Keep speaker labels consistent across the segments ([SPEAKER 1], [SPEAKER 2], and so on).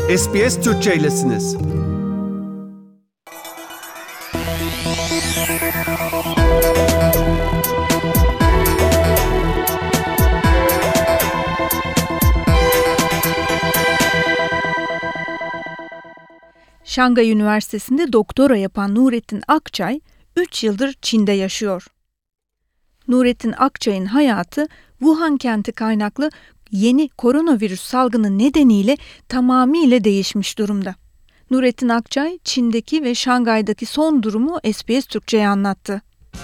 [SPEAKER 1] SBS Türkçe'ylesiniz.
[SPEAKER 2] Şangay Üniversitesi'nde doktora yapan Nurettin Akçay, 3 yıldır Çin'de yaşıyor. Nurettin Akçay'ın hayatı, Wuhan kenti kaynaklı yeni koronavirüs salgını nedeniyle tamamıyla değişmiş durumda. Nurettin Akçay, Çin'deki ve Şangay'daki son durumu SBS Türkçe'ye anlattı.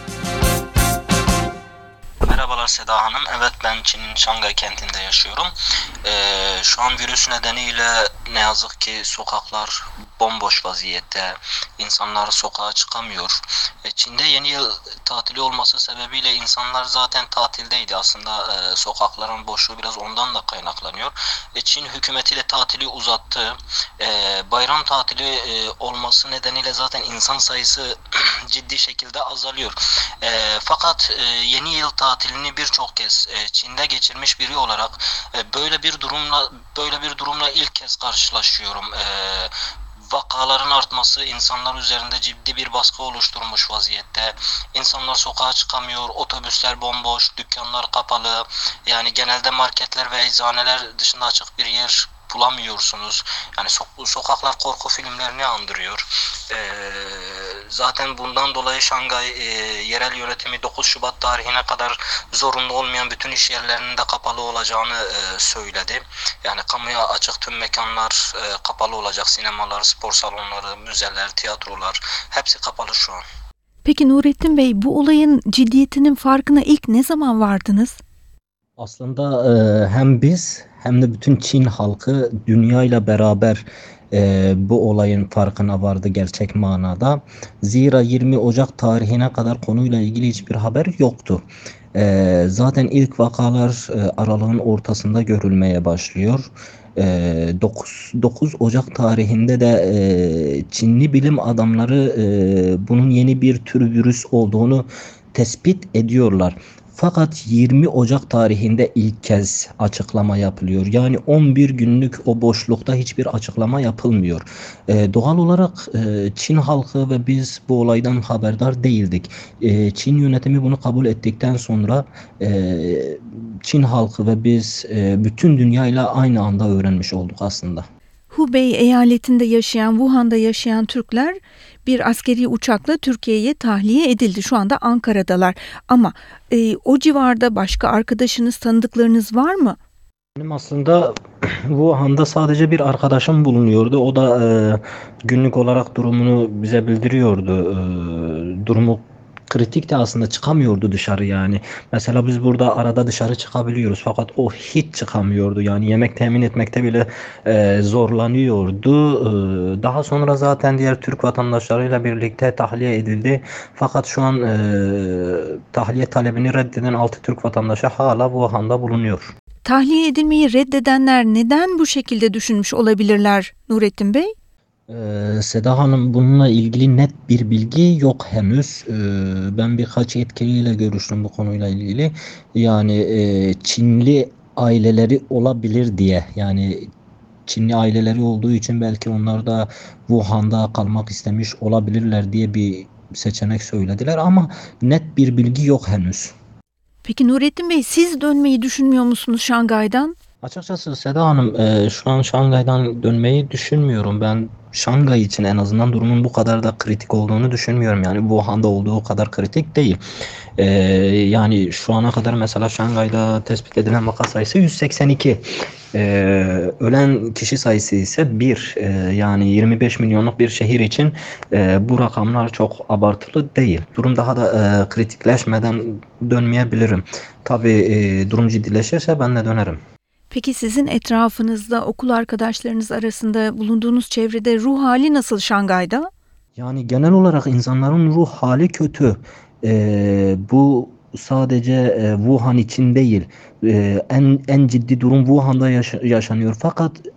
[SPEAKER 3] Merhabalar Seda Hanım. Evet, ben Çin'in Şangay kentinde yaşıyorum. Şu an virüs nedeniyle ne yazık ki sokaklar bomboş vaziyette. İnsanlar sokağa çıkamıyor. Çin'de yeni yıl tatili olması sebebiyle insanlar zaten tatildeydi. Aslında sokakların boşluğu biraz ondan da kaynaklanıyor. Çin hükümeti de tatili uzattı. Bayram tatili olması nedeniyle zaten insan sayısı ciddi şekilde azalıyor. Fakat yeni yıl tatilini birçok kez Çin'de geçirmiş biri olarak böyle bir durumla ilk kez karşılaşıyorum. Vakaların artması insanlar üzerinde ciddi bir baskı oluşturmuş vaziyette. İnsanlar sokağa çıkamıyor, otobüsler bomboş, dükkanlar kapalı. Yani genelde marketler ve eczaneler dışında açık bir yer bulamıyorsunuz. Yani sokaklar korku filmlerini andırıyor. Zaten bundan dolayı Şangay yerel yönetimi 9 Şubat tarihine kadar zorunlu olmayan bütün iş yerlerinin de kapalı olacağını söyledi. Yani kamuya açık tüm mekanlar kapalı olacak. Sinemalar, spor salonları, müzeler, tiyatrolar hepsi kapalı şu an.
[SPEAKER 2] Peki Nurettin Bey, bu olayın ciddiyetinin farkına ilk ne zaman vardınız?
[SPEAKER 3] Aslında hem biz hem de bütün Çin halkı dünyayla beraber bu olayın farkına vardı gerçek manada. Zira 20 Ocak tarihine kadar konuyla ilgili hiçbir haber yoktu. Zaten ilk vakalar aralığın ortasında görülmeye başlıyor. 9 Ocak tarihinde de Çinli bilim adamları bunun yeni bir tür virüs olduğunu tespit ediyorlar. Fakat 20 Ocak tarihinde ilk kez açıklama yapılıyor. Yani 11 günlük o boşlukta hiçbir açıklama yapılmıyor. Doğal olarak Çin halkı ve biz bu olaydan haberdar değildik. Çin yönetimi bunu kabul ettikten sonra Çin halkı ve biz bütün dünyayla aynı anda öğrenmiş olduk aslında.
[SPEAKER 2] Hubei eyaletinde yaşayan, Wuhan'da yaşayan Türkler bir askeri uçakla Türkiye'ye tahliye edildi. Şu anda Ankara'dalar. Ama o civarda başka arkadaşınız, tanıdıklarınız var mı?
[SPEAKER 3] Benim aslında Wuhan'da sadece bir arkadaşım bulunuyordu. O da günlük olarak durumunu bize bildiriyordu. Durumu kritik de aslında çıkamıyordu dışarı yani. Mesela biz burada arada dışarı çıkabiliyoruz fakat o hiç çıkamıyordu. Yani yemek temin etmekte bile zorlanıyordu. Daha sonra zaten diğer Türk vatandaşlarıyla birlikte tahliye edildi. Fakat şu an tahliye talebini reddeden 6 Türk vatandaşı hala Wuhan'da bulunuyor.
[SPEAKER 2] Tahliye edilmeyi reddedenler neden bu şekilde düşünmüş olabilirler Nurettin Bey?
[SPEAKER 3] Seda Hanım, bununla ilgili net bir bilgi yok henüz. Ben birkaç yetkiliyle görüştüm bu konuyla ilgili. Yani Çinli aileleri olabilir diye. Yani Çinli aileleri olduğu için belki onlar da Wuhan'da kalmak istemiş olabilirler diye bir seçenek söylediler ama net bir bilgi yok henüz.
[SPEAKER 2] Peki Nurettin Bey, siz dönmeyi düşünmüyor musunuz Şangay'dan?
[SPEAKER 3] Açıkçası Seda Hanım, şu an Şangay'dan dönmeyi düşünmüyorum. Ben Şangay için en azından durumun bu kadar da kritik olduğunu düşünmüyorum. Yani Wuhan'da olduğu kadar kritik değil. E, Yani şu ana kadar mesela Şangay'da tespit edilen vaka sayısı 182. Ölen kişi sayısı ise 1. Yani 25 milyonluk bir şehir için bu rakamlar çok abartılı değil. Durum daha da kritikleşmeden dönmeyebilirim. Tabii durum ciddileşirse ben de dönerim.
[SPEAKER 2] Peki sizin etrafınızda, okul arkadaşlarınız arasında bulunduğunuz çevrede ruh hali nasıl Şangay'da?
[SPEAKER 3] Yani genel olarak insanların ruh hali kötü. Bu sadece Wuhan için değil. En ciddi durum Wuhan'da yaşanıyor. Fakat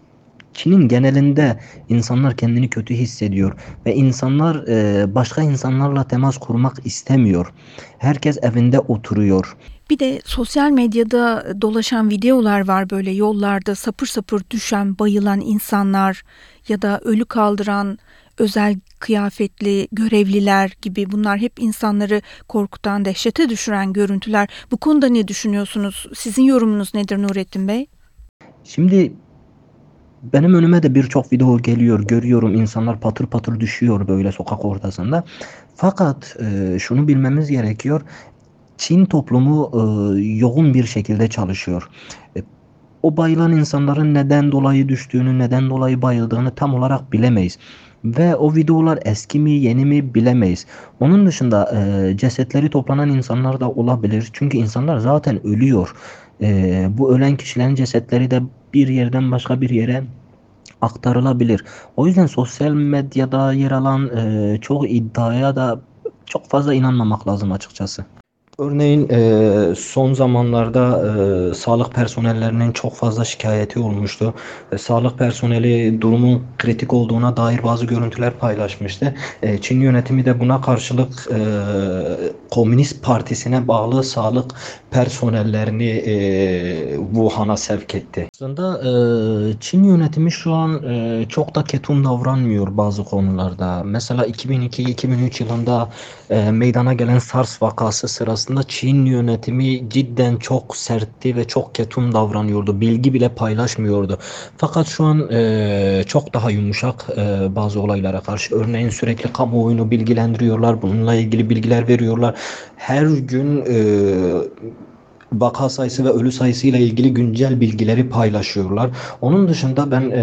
[SPEAKER 3] Çin'in genelinde insanlar kendini kötü hissediyor ve insanlar başka insanlarla temas kurmak istemiyor. Herkes evinde oturuyor.
[SPEAKER 2] Bir de sosyal medyada dolaşan videolar var, böyle yollarda sapır sapır düşen, bayılan insanlar ya da ölü kaldıran özel kıyafetli görevliler gibi. Bunlar hep insanları korkutan, dehşete düşüren görüntüler. Bu konuda ne düşünüyorsunuz? Sizin yorumunuz nedir Nurettin Bey?
[SPEAKER 3] Şimdi benim önüme de birçok video geliyor, görüyorum insanlar patır patır düşüyor böyle sokak ortasında. Fakat şunu bilmemiz gerekiyor. Çin toplumu yoğun bir şekilde çalışıyor. E, O bayılan insanların neden dolayı düştüğünü, neden dolayı bayıldığını tam olarak bilemeyiz. Ve o videolar eski mi, yeni mi bilemeyiz. Onun dışında cesetleri toplanan insanlar da olabilir. Çünkü insanlar zaten ölüyor. Bu ölen kişilerin cesetleri de bir yerden başka bir yere aktarılabilir. O yüzden sosyal medyada yer alan çoğu iddiaya da çok fazla inanmamak lazım açıkçası. Örneğin son zamanlarda sağlık personellerinin çok fazla şikayeti olmuştu. Sağlık personeli durumun kritik olduğuna dair bazı görüntüler paylaşmıştı. Çin yönetimi de buna karşılık Komünist Partisi'ne bağlı sağlık personellerini Wuhan'a sevk etti. Aslında Çin yönetimi şu an çok da ketum davranmıyor bazı konularda. Mesela 2002-2003 yılında meydana gelen SARS vakası sırasında Çin yönetimi cidden çok sertti ve çok ketum davranıyordu. Bilgi bile paylaşmıyordu. Fakat şu an çok daha yumuşak bazı olaylara karşı. Örneğin sürekli kamuoyunu bilgilendiriyorlar. Bununla ilgili bilgiler veriyorlar. Her gün vaka sayısı ve ölü sayısı ile ilgili güncel bilgileri paylaşıyorlar. Onun dışında ben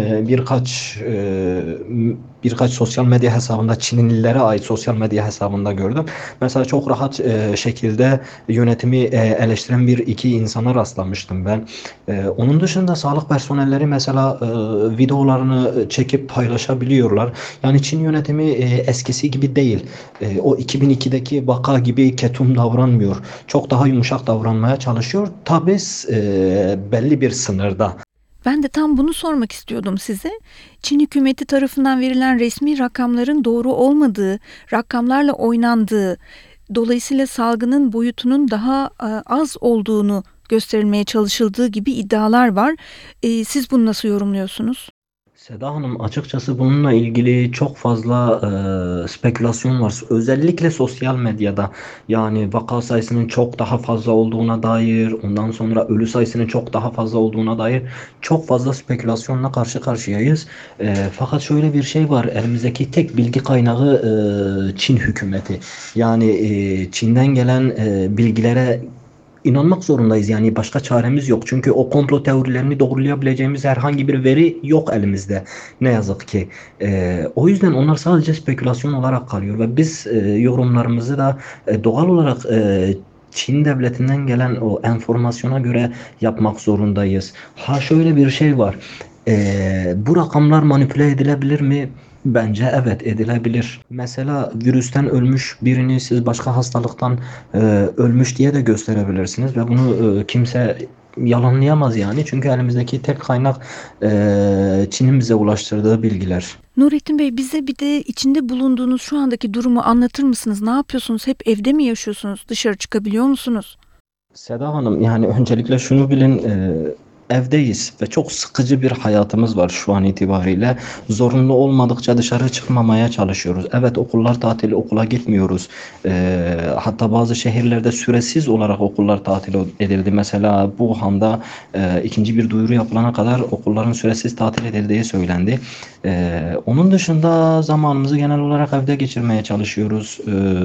[SPEAKER 3] birkaç sosyal medya hesabında Çinlilere ait sosyal medya hesabında gördüm. Mesela çok rahat şekilde yönetimi eleştiren bir iki insana rastlamıştım ben. Onun dışında sağlık personelleri mesela videolarını çekip paylaşabiliyorlar. Yani Çin yönetimi eskisi gibi değil. O 2002'deki vaka gibi ketum davranmıyor. Çok daha yumuşak davranmaya çalışıyor. Tabii belli bir sınırda.
[SPEAKER 2] Ben de tam bunu sormak istiyordum size. Çin hükümeti tarafından verilen resmi rakamların doğru olmadığı, rakamlarla oynandığı, dolayısıyla salgının boyutunun daha az olduğunu gösterilmeye çalışıldığı gibi iddialar var. Siz bunu nasıl yorumluyorsunuz?
[SPEAKER 3] Seda Hanım, açıkçası bununla ilgili çok fazla spekülasyon var. Özellikle sosyal medyada, yani vaka sayısının çok daha fazla olduğuna dair, ondan sonra ölü sayısının çok daha fazla olduğuna dair çok fazla spekülasyonla karşı karşıyayız. Fakat şöyle bir şey var. Elimizdeki tek bilgi kaynağı Çin hükümeti. Yani Çin'den gelen bilgilere İnanmak zorundayız, yani başka çaremiz yok. Çünkü o komplo teorilerini doğrulayabileceğimiz herhangi bir veri yok elimizde. Ne yazık ki. O yüzden onlar sadece spekülasyon olarak kalıyor ve biz yorumlarımızı da doğal olarak Çin devletinden gelen o enformasyona göre yapmak zorundayız. Ha, şöyle bir şey var. Bu rakamlar manipüle edilebilir mi? Bence evet, edilebilir. Mesela virüsten ölmüş birini siz başka hastalıktan ölmüş diye de gösterebilirsiniz ve bunu kimse yalanlayamaz yani. Çünkü elimizdeki tek kaynak Çin'in bize ulaştırdığı bilgiler.
[SPEAKER 2] Nurettin Bey, bize bir de içinde bulunduğunuz şu andaki durumu anlatır mısınız? Ne yapıyorsunuz? Hep evde mi yaşıyorsunuz? Dışarı çıkabiliyor musunuz?
[SPEAKER 3] Seda Hanım, yani öncelikle şunu bilin, evdeyiz ve çok sıkıcı bir hayatımız var şu an itibariyle. Zorunlu olmadıkça dışarı çıkmamaya çalışıyoruz. Evet, okullar tatil, okula gitmiyoruz. Hatta bazı şehirlerde süresiz olarak okullar tatil edildi. Mesela Wuhan'da ikinci bir duyuru yapılana kadar okulların süresiz tatil edildiği söylendi. Onun dışında zamanımızı genel olarak evde geçirmeye çalışıyoruz.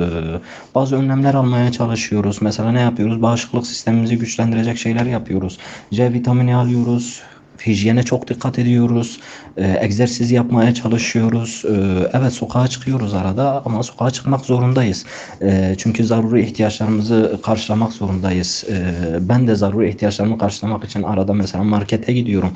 [SPEAKER 3] Bazı önlemler almaya çalışıyoruz. Mesela ne yapıyoruz? Bağışıklık sistemimizi güçlendirecek şeyler yapıyoruz. C vitamini alıyoruz. Hijyene çok dikkat ediyoruz. Egzersiz yapmaya çalışıyoruz. Evet, sokağa çıkıyoruz arada ama sokağa çıkmak zorundayız. Çünkü zaruri ihtiyaçlarımızı karşılamak zorundayız. Ben de zaruri ihtiyaçlarımı karşılamak için arada mesela markete gidiyorum.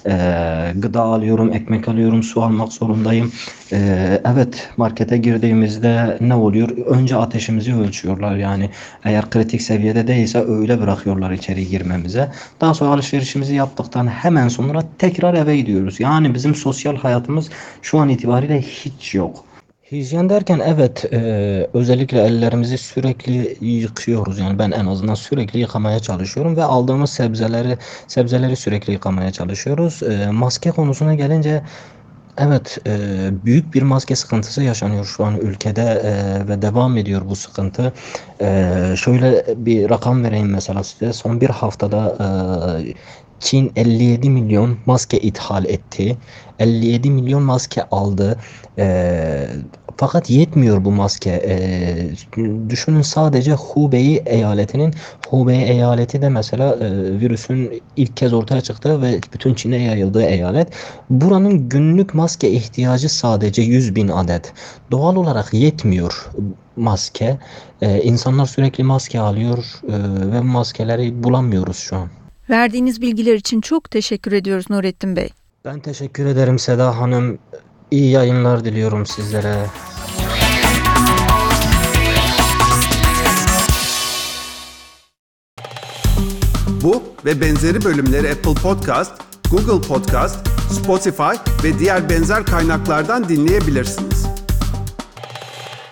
[SPEAKER 3] Gıda alıyorum, ekmek alıyorum, su almak zorundayım. Evet, markete girdiğimizde ne oluyor? Önce ateşimizi ölçüyorlar. Yani eğer kritik seviyede değilse öyle bırakıyorlar içeri girmemize. Daha sonra alışverişimizi yaptıktan hemen sonra tekrar eve gidiyoruz. Yani bizim sosyal hayatımız şu an itibariyle hiç yok. Hijyen derken evet, özellikle ellerimizi sürekli yıkıyoruz. Yani ben en azından sürekli yıkamaya çalışıyorum ve aldığımız sebzeleri sürekli yıkamaya çalışıyoruz. Maske konusuna gelince evet, büyük bir maske sıkıntısı yaşanıyor şu an ülkede, ve devam ediyor bu sıkıntı. Şöyle bir rakam vereyim mesela size. Son bir haftada Çin 57 milyon maske ithal etti. 57 milyon maske aldı. E, Fakat yetmiyor bu maske. Düşünün, sadece Hubei eyaleti de mesela virüsün ilk kez ortaya çıktığı ve bütün Çin'e yayıldığı eyalet. Buranın günlük maske ihtiyacı sadece 100.000 adet. Doğal olarak yetmiyor maske. İnsanlar sürekli maske alıyor, ve maskeleri bulamıyoruz şu an.
[SPEAKER 2] Verdiğiniz bilgiler için çok teşekkür ediyoruz Nurettin Bey.
[SPEAKER 3] Ben teşekkür ederim Seda Hanım. İyi yayınlar diliyorum sizlere.
[SPEAKER 1] Bu ve benzeri bölümleri Apple Podcast, Google Podcast, Spotify ve diğer benzer kaynaklardan dinleyebilirsiniz.